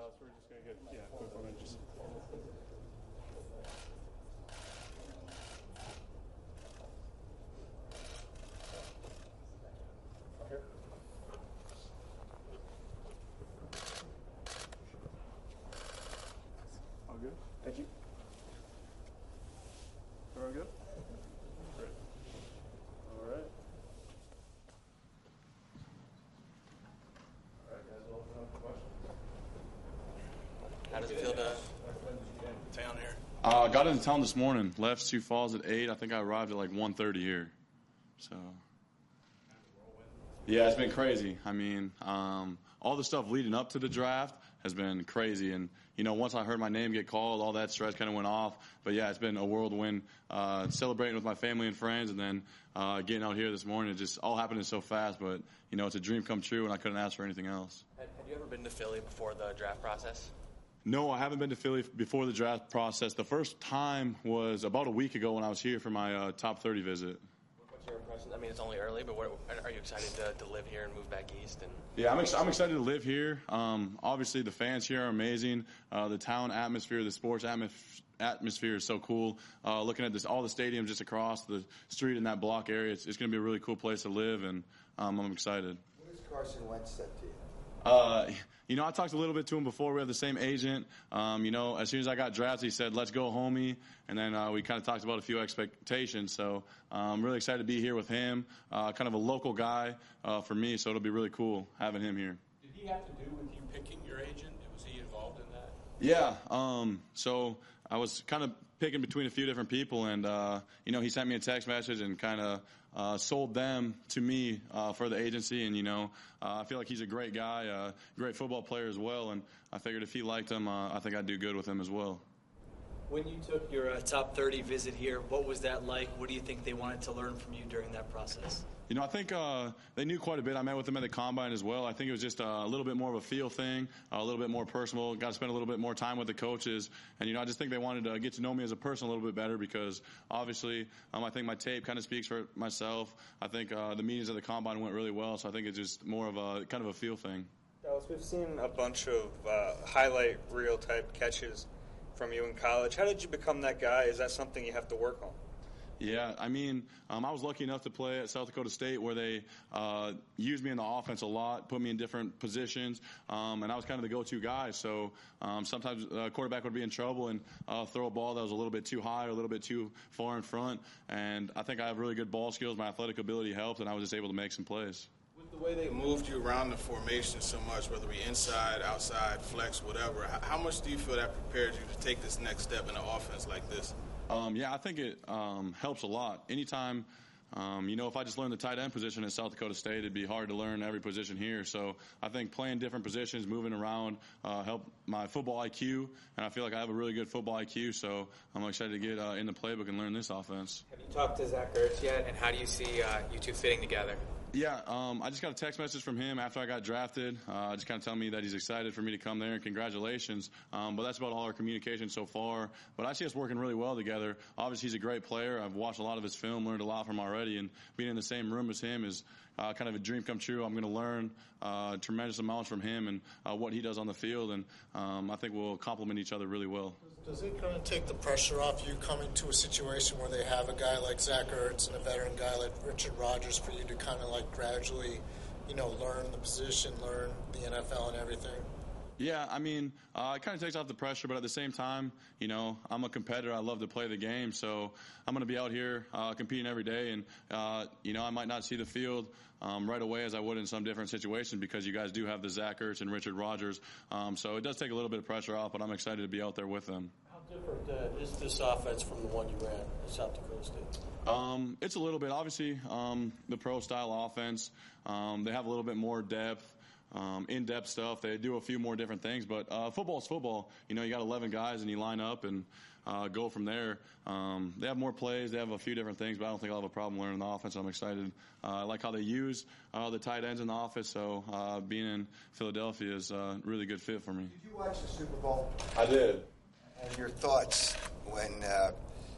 So we're just going to get quick one and just. Okay. All good? Thank you. Everyone good? Great. All right. All right, guys, we'll open up for questions. How does it feel to town here? Got into town this morning. Left Sioux Falls at 8. I think I arrived at like 1:30 here. So, yeah, it's been crazy. I mean, all the stuff leading up to the draft has been crazy. And, you know, once I heard my name get called, all that stress kind of went off. But, yeah, it's been a whirlwind, celebrating with my family and friends. And then getting out here this morning, it just all happening so fast. But, you know, it's a dream come true, and I couldn't ask for anything else. Had you ever been to Philly before the draft process? No, I haven't been to Philly before the draft process. The first time was about a week ago when I was here for my top 30 visit. What's your impression? I mean, it's only early, but are you excited to live here and move back east? And yeah, I'm excited to live here. Obviously, the fans here are amazing. The town atmosphere, the sports atmosphere is so cool. Looking at all the stadiums just across the street in that block area, it's going to be a really cool place to live, and I'm excited. What has Carson Wentz said to you? You know, I talked a little bit to him before. We have the same agent. You know, as soon as I got drafted, he said, "Let's go, homie." And then we kind of talked about a few expectations. So I'm really excited to be here with him. Kind of a local guy for me, so it'll be really cool having him here. Did he have to do with you picking your agent? Was he involved in that? Yeah. So I was kind of picking between a few different people, and you know, he sent me a text message and kind of sold them to me for the agency. And you know, I feel like he's a great guy, great football player as well. And I figured if he liked him, I think I'd do good with him as well. When you took your top 30 visit here, what was that like? What do you think they wanted to learn from you during that process? You know, I think they knew quite a bit. I met with them at the Combine as well. I think it was just a little bit more of a feel thing, a little bit more personal. Got to spend a little bit more time with the coaches. And, you know, I just think they wanted to get to know me as a person a little bit better because, obviously, I think my tape kind of speaks for myself. I think the meetings at the Combine went really well, so I think it's just more of a kind of a feel thing. Dallas, we've seen a bunch of highlight reel type catches from you in college. How did you become that guy? Is that something you have to work on? Yeah, I mean, I was lucky enough to play at South Dakota State where they used me in the offense a lot, put me in different positions, and I was kind of the go-to guy. So sometimes a quarterback would be in trouble and throw a ball that was a little bit too high or a little bit too far in front. And I think I have really good ball skills. My athletic ability helped, and I was just able to make some plays. With the way they moved you around the formation so much, whether it be inside, outside, flex, whatever, how much do you feel that prepared you to take this next step in an offense like this? Yeah, I think it helps a lot. Anytime, you know, if I just learned the tight end position at South Dakota State, it'd be hard to learn every position here. So I think playing different positions, moving around, helped my football IQ, and I feel like I have a really good football IQ, so I'm excited to get in the playbook and learn this offense. Have you talked to Zach Ertz yet, and how do you see you two fitting together? Yeah, I just got a text message from him after I got drafted, just kind of telling me that he's excited for me to come there and congratulations. But that's about all our communication so far. But I see us working really well together. Obviously, he's a great player. I've watched a lot of his film, learned a lot from him already, and being in the same room as him is kind of a dream come true. I'm going to learn tremendous amounts from him and what he does on the field, and I think we'll complement each other really well. Does it kind of take the pressure off you coming to a situation where they have a guy like Zach Ertz and a veteran guy like Richard Rodgers for you to kind of like gradually, you know, learn the position, learn the NFL and everything? Yeah, I mean, it kind of takes off the pressure, but at the same time, you know, I'm a competitor. I love to play the game, so I'm going to be out here competing every day. And, you know, I might not see the field right away as I would in some different situations because you guys do have the Zach Ertz and Richard Rodgers. So it does take a little bit of pressure off, but I'm excited to be out there with them. How different is this offense from the one you ran at South Dakota State? It's a little bit. Obviously, the pro-style offense, they have a little bit more depth. In-depth stuff. They do a few more different things, but football's football. You know, you got 11 guys and you line up and go from there. They have more plays. They have a few different things, but I don't think I'll have a problem learning the offense. I'm excited. I like how they use the tight ends in the office, so being in Philadelphia is a really good fit for me. Did you watch the Super Bowl? I did. And your thoughts when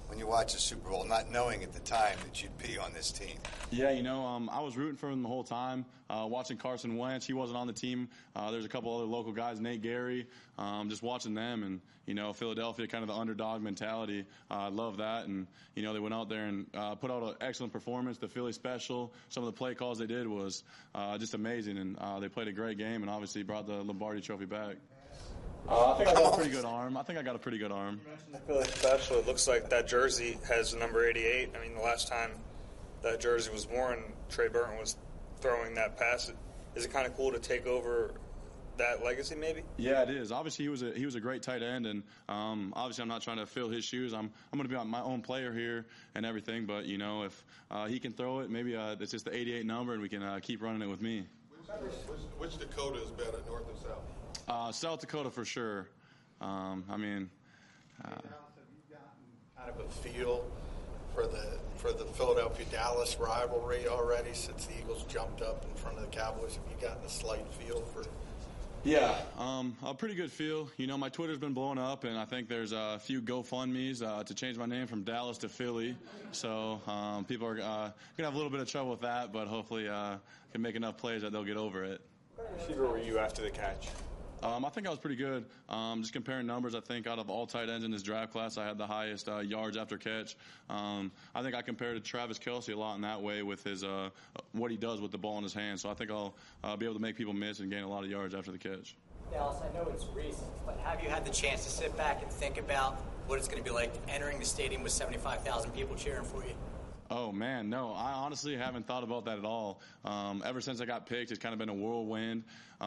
when you watch the Super Bowl, not knowing at the time that you'd be on this team? Yeah, I was rooting for him the whole time. Watching Carson Wentz, he wasn't on the team. There's a couple other local guys, Nate Gary, just watching them. And, Philadelphia, kind of the underdog mentality. I love that. And, they went out there and put out an excellent performance. The Philly special, some of the play calls they did was just amazing. And they played a great game and obviously brought the Lombardi Trophy back. I think I got a pretty good arm. You mentioned the Philly special. It looks like that jersey has the number 88. I mean, the last time that jersey was worn, Trey Burton was throwing that pass. Is it kind of cool to take over that legacy, maybe? Yeah, it is. Obviously, he was a great tight end, and obviously, I'm not trying to fill his shoes. I'm going to be my own player here and everything. But if he can throw it, maybe it's just the 88 number, and we can keep running it with me. Which Dakota is better, North or South? South Dakota for sure. Have you gotten kind of a feel for the Philadelphia-Dallas rivalry already since the Eagles jumped up in front of the Cowboys? Have you gotten a slight feel for? Yeah, a pretty good feel. My Twitter's been blowing up, and I think there's a few GoFundMe's to change my name from Dallas to Philly. So people are going to have a little bit of trouble with that, but hopefully can make enough plays that they'll get over it. What kind of receiver were you after the catch? I think I was pretty good. Just comparing numbers, I think out of all tight ends in this draft class, I had the highest yards after catch. I think I compared to Travis Kelce a lot in that way with his what he does with the ball in his hand. So I think I'll be able to make people miss and gain a lot of yards after the catch. Dallas, I know it's recent, but have you had the chance to sit back and think about what it's going to be like entering the stadium with 75,000 people cheering for you? Oh, man, no. I honestly haven't thought about that at all. Ever since I got picked, it's kind of been a whirlwind.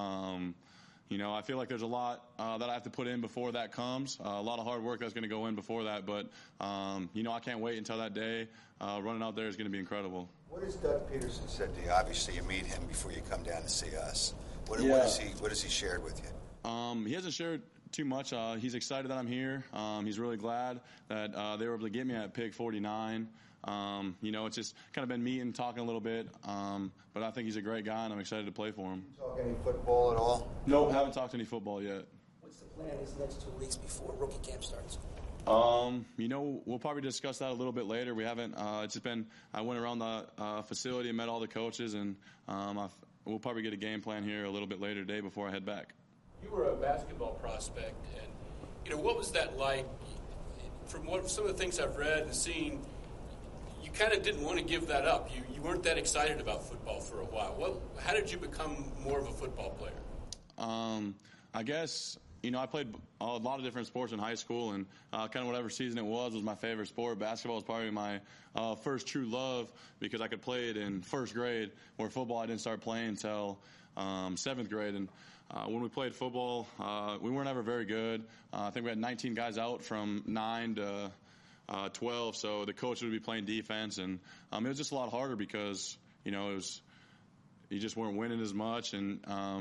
I feel like there's a lot that I have to put in before that comes, a lot of hard work that's going to go in before that. But, I can't wait until that day. Running out there is going to be incredible. What has Doug Peterson said to you? Obviously, you meet him before you come down to see us. What has he shared with you? He hasn't shared too much. He's excited that I'm here. He's really glad that they were able to get me at pick 49. It's just kind of been meeting, talking a little bit. But I think he's a great guy, and I'm excited to play for him. Talk any football at all? Nope, haven't talked any football yet. What's the plan these next 2 weeks before rookie camp starts? We'll probably discuss that a little bit later. We haven't. It's just been. I went around the facility and met all the coaches, and we'll probably get a game plan here a little bit later today before I head back. You were a basketball prospect, and what was that like? From some of the things I've read and seen, you kind of didn't want to give that up. You weren't that excited about football for a while. How did you become more of a football player? I guess, I played a lot of different sports in high school, and kind of whatever season it was my favorite sport. Basketball was probably my first true love because I could play it in first grade, where football I didn't start playing until 7th grade. And when we played football, we weren't ever very good. I think we had 19 guys out from 9 to 12, so the coach would be playing defense, and it was just a lot harder because you just weren't winning as much, and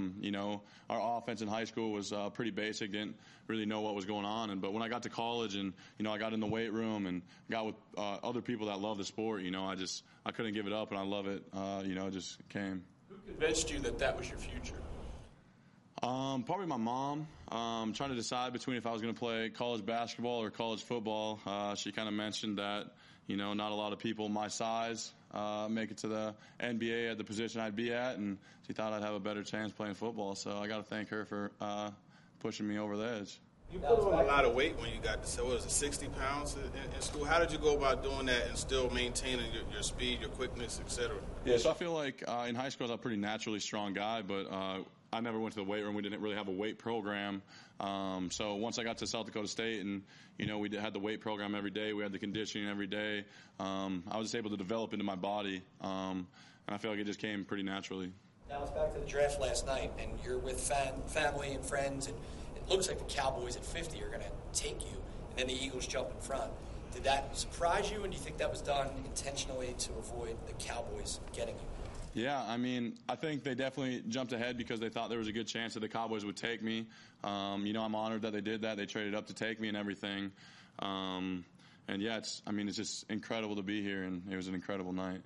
our offense in high school was pretty basic, didn't really know what was going on. But when I got to college and I got in the weight room and got with other people that love the sport, I couldn't give it up, and I love it. It just came. Who convinced you that was your future? Probably my mom. Trying to decide between if I was going to play college basketball or college football. She kind of mentioned that, not a lot of people my size make it to the NBA at the position I'd be at, and she thought I'd have a better chance playing football. So I got to thank her for pushing me over the edge. You put on a lot of weight when you got to, 60 pounds in school? How did you go about doing that and still maintaining your speed, your quickness, et cetera? Yeah, so I feel like in high school I was a pretty naturally strong guy, but I never went to the weight room. We didn't really have a weight program. So once I got to South Dakota State and, we had the weight program every day, we had the conditioning every day, I was just able to develop into my body, and I feel like it just came pretty naturally. Now it's back to the draft last night, and you're with family and friends, and it looks like the Cowboys at 50 are going to take you, and then the Eagles jump in front. Did that surprise you, and do you think that was done intentionally to avoid the Cowboys getting you? Yeah, I think they definitely jumped ahead because they thought there was a good chance that the Cowboys would take me. I'm honored that they did that. They traded up to take me and everything. And yeah, it's just incredible to be here, and it was an incredible night.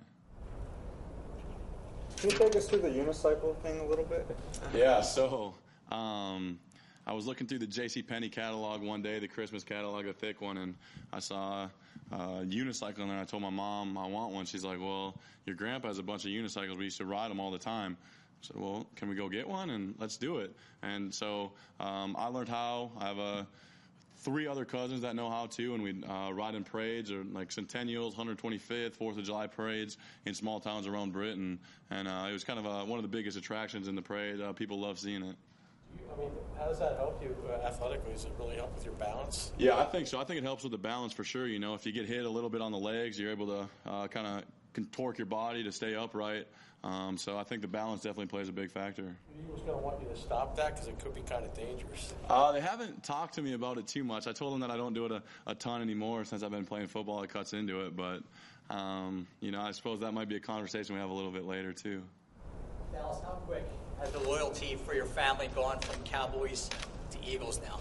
Can you take us through the unicycle thing a little bit? Yeah, so I was looking through the JCPenney catalog one day, the Christmas catalog, the thick one, and I saw a unicycle in there. I told my mom I want one. She's like, well, your grandpa has a bunch of unicycles. We used to ride them all the time. I said, well, can we go get one? And let's do it. And so I learned how. I have 3 other cousins that know how to, and we'd ride in parades or like centennials, 125th, 4th of July parades in small towns around Britain. And it was kind of one of the biggest attractions in the parade. People love seeing it. I mean, how does that help you athletically? Does it really help with your balance? Yeah, I think so. I think it helps with the balance for sure. You know, if you get hit a little bit on the legs, you're able to kind of contort your body to stay upright. So I think the balance definitely plays a big factor. The Eagles going to want you to stop that because it could be kind of dangerous. They haven't talked to me about it too much. I told them that I don't do it a ton anymore since I've been playing football. It cuts into it. But, you know, I suppose that might be a conversation we have a little bit later too. Dallas, how quick has the loyalty for your family gone from Cowboys to Eagles now?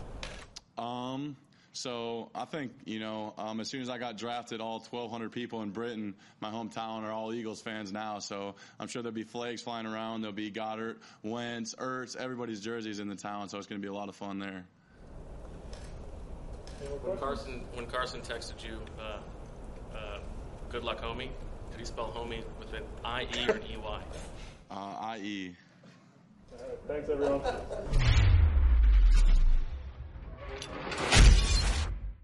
So I think, you know, as soon as I got drafted, all 1,200 people in Britain, my hometown, are all Eagles fans now. So I'm sure there'll be flags flying around. There'll be Goddard, Wentz, Ertz, everybody's jerseys in the town. So it's going to be a lot of fun there. When Carson texted you, good luck, homie, did he spell homie with an I-E or an E-Y? I-E. Thanks, everyone.